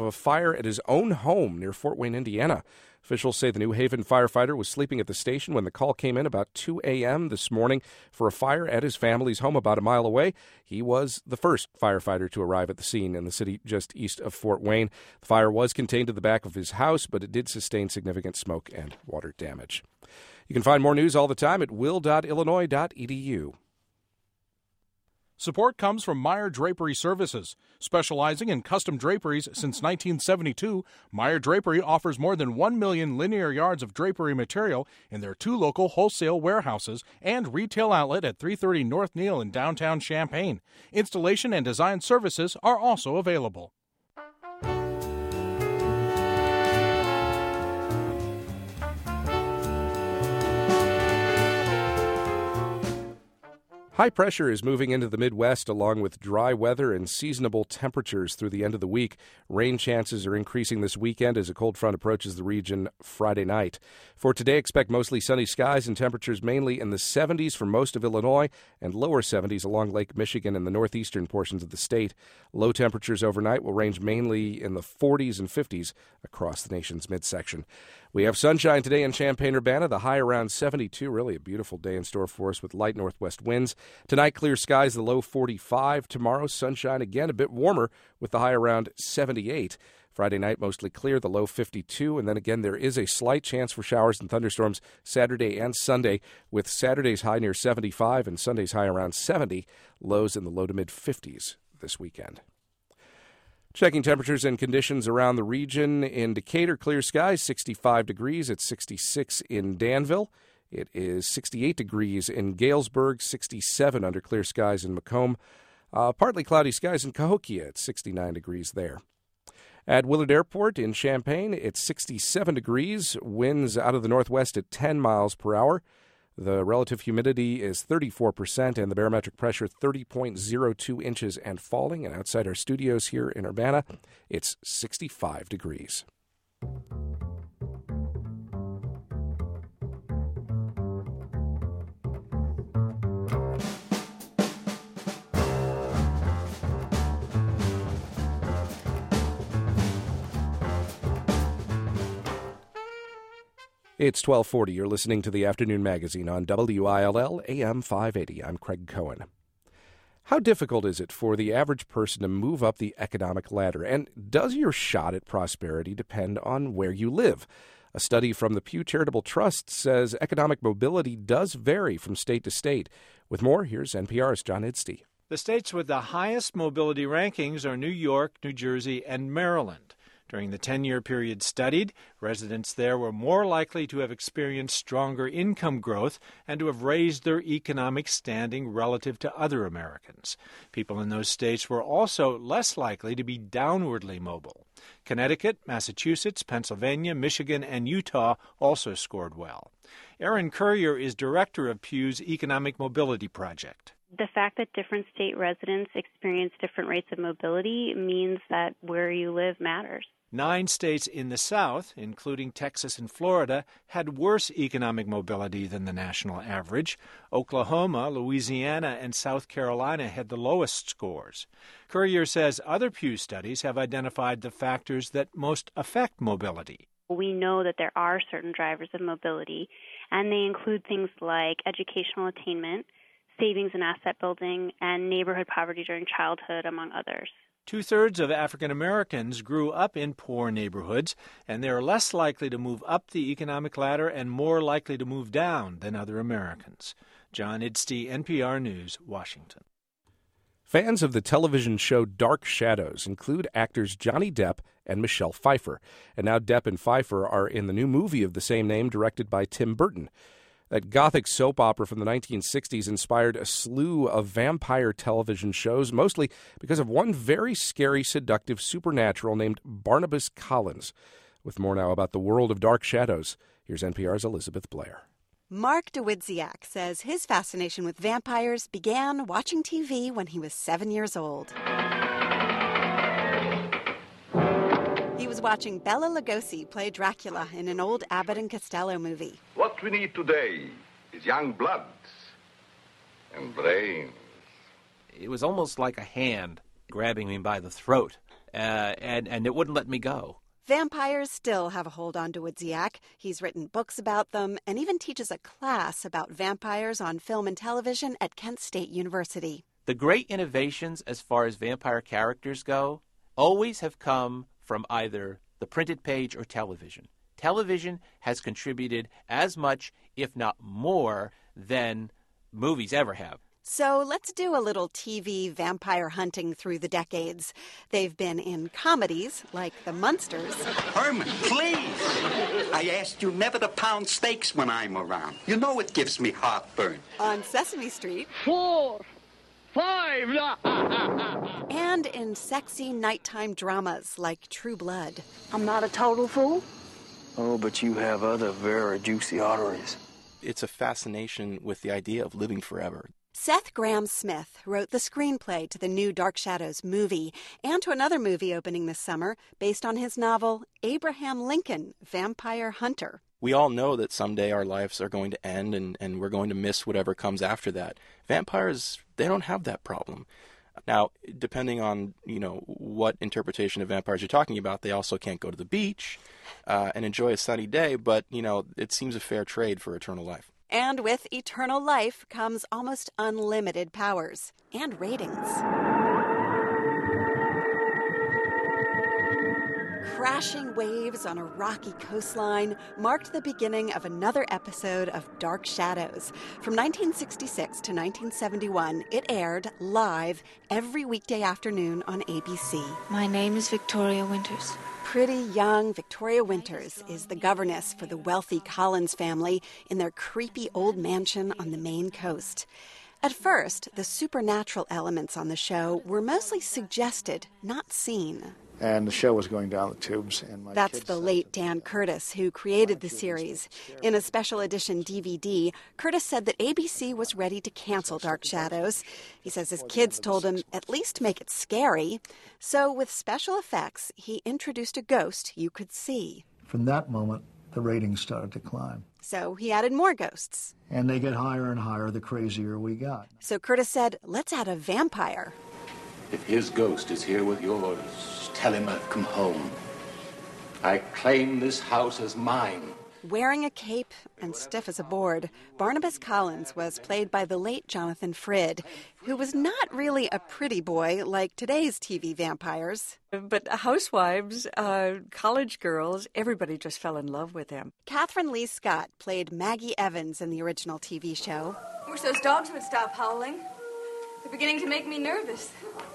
a fire at his own home near Fort Wayne, Indiana. Officials say the New Haven firefighter was sleeping at the station when the call came in about 2 a.m. this morning for a fire at his family's home about a mile away. He was the first firefighter to arrive at the scene in the city just east of Fort Wayne. The fire was contained to the back of his house, but it did sustain significant smoke and water damage. You can find more news all the time at will.illinois.edu. Support comes from Meyer Drapery Services. Specializing in custom draperies since 1972, Meyer Drapery offers more than 1 million linear yards of drapery material in their 2 local wholesale warehouses and retail outlet at 330 North Neal in downtown Champaign. Installation and design services are also available. High pressure is moving into the Midwest along with dry weather and seasonable temperatures through the end of the week. Rain chances are increasing this weekend as a cold front approaches the region Friday night. For today, expect mostly sunny skies and temperatures mainly in the 70s for most of Illinois and lower 70s along Lake Michigan and the northeastern portions of the state. Low temperatures overnight will range mainly in the 40s and 50s across the nation's midsection. We have sunshine today in Champaign-Urbana, the high around 72. Really a beautiful day in store for us with light northwest winds. Tonight, clear skies, the low 45. Tomorrow, sunshine again, a bit warmer with the high around 78. Friday night, mostly clear, the low 52. And then again, there is a slight chance for showers and thunderstorms Saturday and Sunday, with Saturday's high near 75 and Sunday's high around 70. Lows in the low to mid 50s this weekend. Checking temperatures and conditions around the region. In Decatur, clear skies, 65 degrees. It's 66 in Danville. It is 68 degrees in Galesburg, 67 under clear skies in Macomb. Partly cloudy skies in Cahokia at 69 degrees there. At Willard Airport in Champaign, it's 67 degrees. Winds out of the northwest at 10 miles per hour. The relative humidity is 34% and the barometric pressure 30.02 inches and falling. And outside our studios here in Urbana, it's 65 degrees. It's 1240. You're listening to the Afternoon Magazine on WILL AM 580. I'm Craig Cohen. How difficult is it for the average person to move up the economic ladder? And does your shot at prosperity depend on where you live? A study from the Pew Charitable Trust says economic mobility does vary from state to state. With more, here's NPR's John Idstey. The states with the highest mobility rankings are New York, New Jersey, and Maryland. During the 10-year period studied, residents there were more likely to have experienced stronger income growth and to have raised their economic standing relative to other Americans. People in those states were also less likely to be downwardly mobile. Connecticut, Massachusetts, Pennsylvania, Michigan, and Utah also scored well. Erin Currier is director of Pew's Economic Mobility Project. The fact that different state residents experience different rates of mobility means that where you live matters. 9 states in the South, including Texas and Florida, had worse economic mobility than the national average. Oklahoma, Louisiana, and South Carolina had the lowest scores. Currier says other Pew studies have identified the factors that most affect mobility. We know that there are certain drivers of mobility, and they include things like educational attainment, savings and asset building, and neighborhood poverty during childhood, among others. 2/3 of African Americans grew up in poor neighborhoods, and they are less likely to move up the economic ladder and more likely to move down than other Americans. John Idstey, NPR News, Washington. Fans of the television show Dark Shadows include actors Johnny Depp and Michelle Pfeiffer. And now Depp and Pfeiffer are in the new movie of the same name directed by Tim Burton. That gothic soap opera from the 1960s inspired a slew of vampire television shows, mostly because of one very scary, seductive supernatural named Barnabas Collins. With more now about the world of Dark Shadows, here's NPR's Elizabeth Blair. Mark DeWidziak says his fascination with vampires began watching TV when he was 7 years old. He was watching Bela Lugosi play Dracula in an old Abbott and Costello movie. What we need today is young blood and brains. It was almost like a hand grabbing me by the throat and it wouldn't let me go. Vampires still have a hold on Dawidziak. He's written books about them and even teaches a class about vampires on film and television at Kent State University. The great innovations as far as vampire characters go always have come from either the printed page or television. Television has contributed as much, if not more, than movies ever have. So let's do a little TV vampire hunting through the decades. They've been in comedies like The Munsters. Herman, please! I asked you never to pound steaks when I'm around. You know it gives me heartburn. On Sesame Street. 4, 5... And in sexy nighttime dramas like True Blood. I'm not a total fool. Oh, but you have other very juicy arteries. It's a fascination with the idea of living forever. Seth Grahame-Smith wrote the screenplay to the new Dark Shadows movie and to another movie opening this summer based on his novel Abraham Lincoln, Vampire Hunter. We all know that someday our lives are going to end and we're going to miss whatever comes after that. Vampires, they don't have that problem. Now, depending on, what interpretation of vampires you're talking about, they also can't go to the beach and enjoy a sunny day, but, it seems a fair trade for eternal life. And with eternal life comes almost unlimited powers and ratings. Crashing waves on a rocky coastline marked the beginning of another episode of Dark Shadows. From 1966 to 1971, it aired live every weekday afternoon on ABC. My name is Victoria Winters. Pretty young Victoria Winters is the governess for the wealthy Collins family in their creepy old mansion on the Maine coast. At first, the supernatural elements on the show were mostly suggested, not seen. And the show was going down the tubes. And That's the late Dan Curtis, who created the series. In a special edition DVD, Curtis said that ABC was ready to cancel Dark Shadows. He says his kids told him, at least make it scary. So with special effects, he introduced a ghost you could see. From that moment, the ratings started to climb. So he added more ghosts. And they get higher and higher the crazier we got. So Curtis said, let's add a vampire. If his ghost is here with yours, tell him I've come home. I claim this house as mine. Wearing a cape and stiff as a board, Barnabas Collins was played by the late Jonathan Frid, who was not really a pretty boy like today's TV vampires. But housewives, college girls, everybody just fell in love with him. Catherine Lee Scott played Maggie Evans in the original TV show. Wish those dogs would stop howling. They're beginning to make me nervous.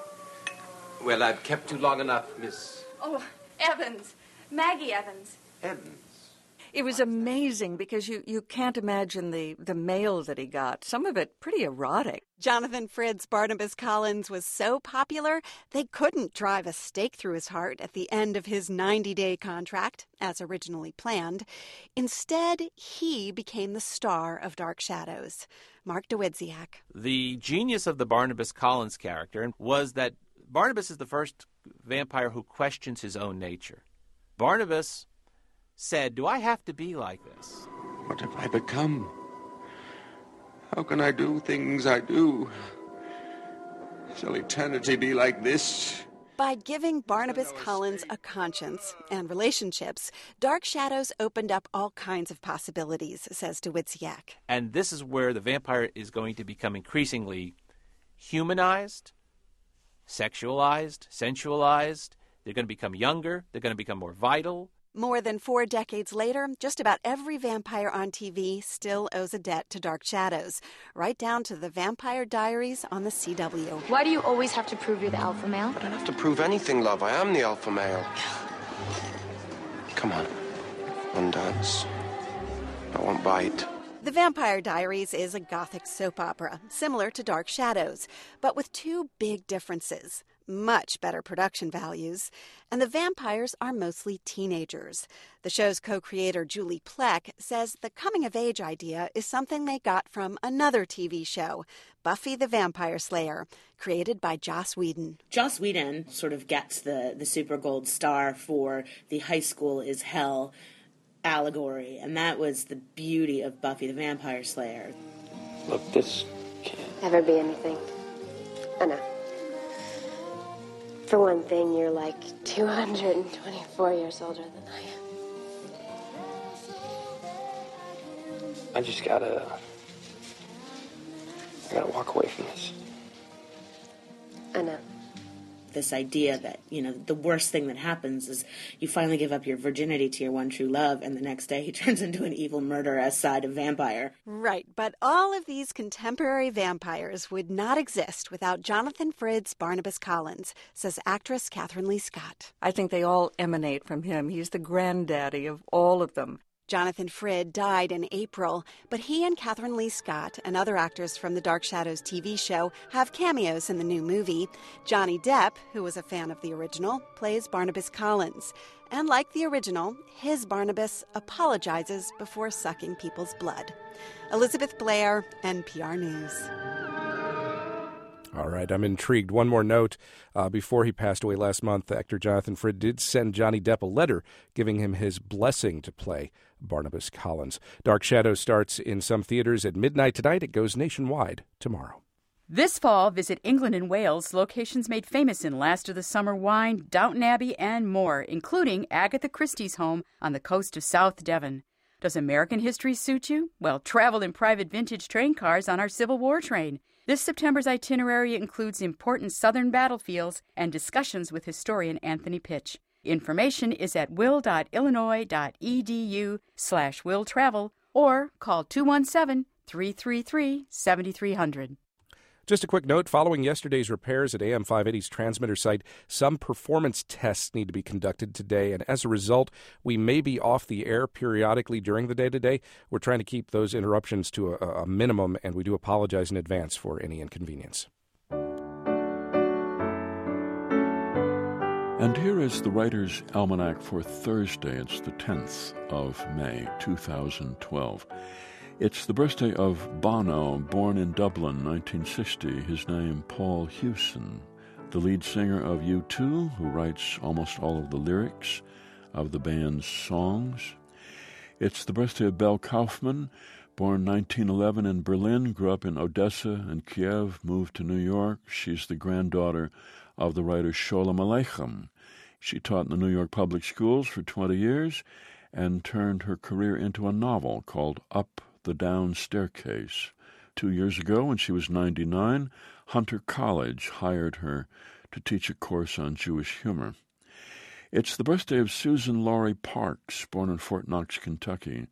Well, I've kept you long enough, Miss... Oh, Evans. Maggie Evans. Evans. It was amazing because you can't imagine the mail that he got. Some of it pretty erotic. Jonathan Frid's Barnabas Collins was so popular, they couldn't drive a stake through his heart at the end of his 90-day contract, as originally planned. Instead, he became the star of Dark Shadows. Mark Dawidziak. The genius of the Barnabas Collins character was that Barnabas is the first vampire who questions his own nature. Barnabas said, do I have to be like this? What have I become? How can I do things I do? Shall eternity be like this? By giving Barnabas Collins a conscience and relationships, Dark Shadows opened up all kinds of possibilities, says Dawidziak. And this is where the vampire is going to become increasingly humanized, sexualized, sensualized. They're going to become younger. They're going to become more vital. More than 4 decades later, just about every vampire on TV still owes a debt to Dark Shadows, right down to the Vampire Diaries on the CW. Why do you always have to prove you're the alpha male? I don't have to prove anything, love. I am the alpha male. Come on. One dance. I won't bite. The Vampire Diaries is a gothic soap opera, similar to Dark Shadows, but with 2 big differences. Much better production values, and the vampires are mostly teenagers. The show's co-creator Julie Plec says the coming-of-age idea is something they got from another TV show, Buffy the Vampire Slayer, created by Joss Whedon. Joss Whedon sort of gets the Super Gold Star for the high school is hell allegory, and that was the beauty of Buffy the Vampire Slayer. Look, this can't ever be anything. I know. For one thing, you're like 224 years older than I am. I gotta walk away from this. I know. This idea that, the worst thing that happens is you finally give up your virginity to your one true love, and the next day he turns into an evil murderous side of vampire. Right, but all of these contemporary vampires would not exist without Jonathan Frid's Barnabas Collins, says actress Catherine Lee Scott. I think they all emanate from him. He's the granddaddy of all of them. Jonathan Frid died in April, but he and Catherine Lee Scott and other actors from the Dark Shadows TV show have cameos in the new movie. Johnny Depp, who was a fan of the original, plays Barnabas Collins. And like the original, his Barnabas apologizes before sucking people's blood. Elizabeth Blair, NPR News. All right, I'm intrigued. One more note. Before he passed away last month, actor Jonathan Frid did send Johnny Depp a letter giving him his blessing to play Barnabas Collins. Dark Shadows starts in some theaters at midnight tonight. It goes nationwide tomorrow. This fall, visit England and Wales, locations made famous in Last of the Summer Wine, Downton Abbey, and more, including Agatha Christie's home on the coast of South Devon. Does American history suit you? Well, travel in private vintage train cars on our Civil War train. This September's itinerary includes important Southern battlefields and discussions with historian Anthony Pitch. Information is at will.illinois.edu/willtravel or call 217-333-7300. Just a quick note, following yesterday's repairs at AM 580's transmitter site, some performance tests need to be conducted today, and as a result, we may be off the air periodically during the day today. We're trying to keep those interruptions to a minimum, and we do apologize in advance for any inconvenience. And here is the Writer's Almanac for Thursday. It's the 10th of May, 2012. It's the birthday of Bono, born in Dublin, 1960. His name, Paul Hewson, the lead singer of U2, who writes almost all of the lyrics of the band's songs. It's the birthday of Belle Kaufman, born 1911 in Berlin, grew up in Odessa and Kiev, moved to New York. She's the granddaughter of the writer Sholem Aleichem. She taught in the New York public schools for 20 years and turned her career into a novel called Up the Down Staircase. 2 years ago, when she was 99, Hunter College hired her to teach a course on Jewish humor. It's the birthday of Susan Laurie Parks, born in Fort Knox, Kentucky,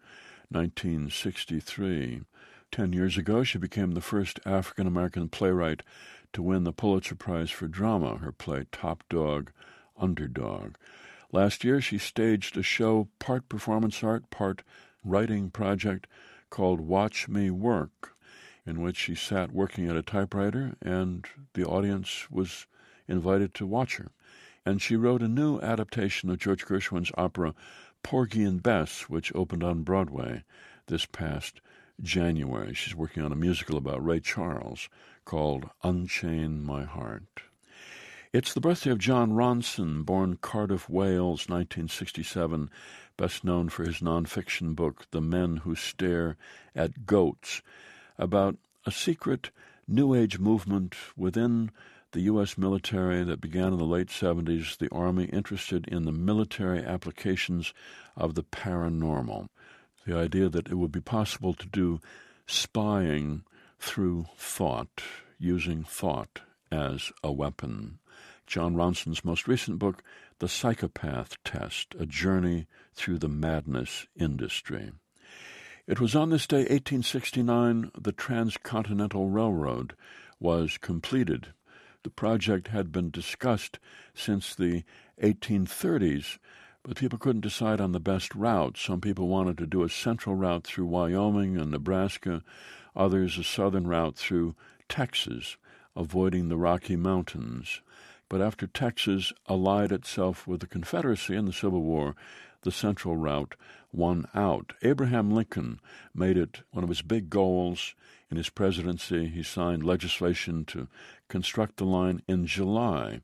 1963. 10 years ago, she became the first African-American playwright to win the Pulitzer Prize for Drama, her play Top Dog, Underdog. Last year, she staged a show, part performance art, part writing project, called Watch Me Work, in which she sat working at a typewriter and the audience was invited to watch her. And she wrote a new adaptation of George Gershwin's opera Porgy and Bess, which opened on Broadway this past January. She's working on a musical about Ray Charles called Unchain My Heart. It's the birthday of John Ronson, born Cardiff, Wales, 1967, best known for his nonfiction book, The Men Who Stare at Goats, about a secret New Age movement within the U.S. military that began in the late 70s, the Army interested in the military applications of the paranormal. The idea that it would be possible to do spying through thought, using thought as a weapon. John Ronson's most recent book, The Psychopath Test, A Journey Through the Madness Industry. It was on this day, 1869, the Transcontinental Railroad was completed. The project had been discussed since the 1830s, but people couldn't decide on the best route. Some people wanted to do a central route through Wyoming and Nebraska, others a southern route through Texas, avoiding the Rocky Mountains. But after Texas allied itself with the Confederacy in the Civil War, the central route won out. Abraham Lincoln made it one of his big goals in his presidency. He signed legislation to construct the line in July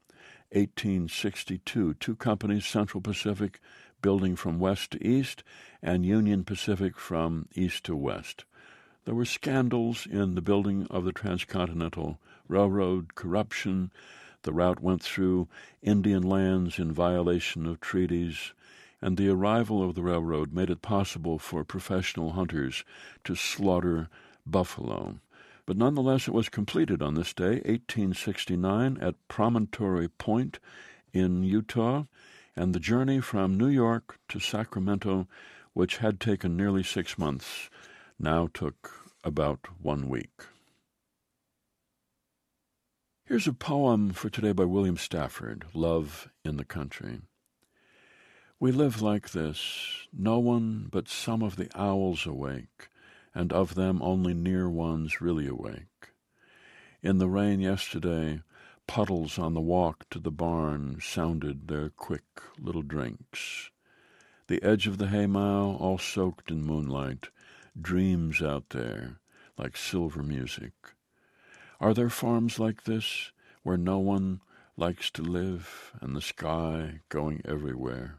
1862. Two companies, Central Pacific, building from west to east, and Union Pacific from east to west. There were scandals in the building of the Transcontinental Railroad, corruption. The route went through Indian lands in violation of treaties, and the arrival of the railroad made it possible for professional hunters to slaughter buffalo. But nonetheless, it was completed on this day, 1869, at Promontory Point in Utah, and the journey from New York to Sacramento, which had taken nearly 6 months, now took about 1 week. Here's a poem for today by William Stafford, Love in the Country. We live like this, no one but some of the owls awake, and of them only near ones really awake. In the rain yesterday, puddles on the walk to the barn sounded their quick little drinks. The edge of the haymow, all soaked in moonlight, dreams out there like silver music. Are there farms like this, where no one likes to live, and the sky going everywhere?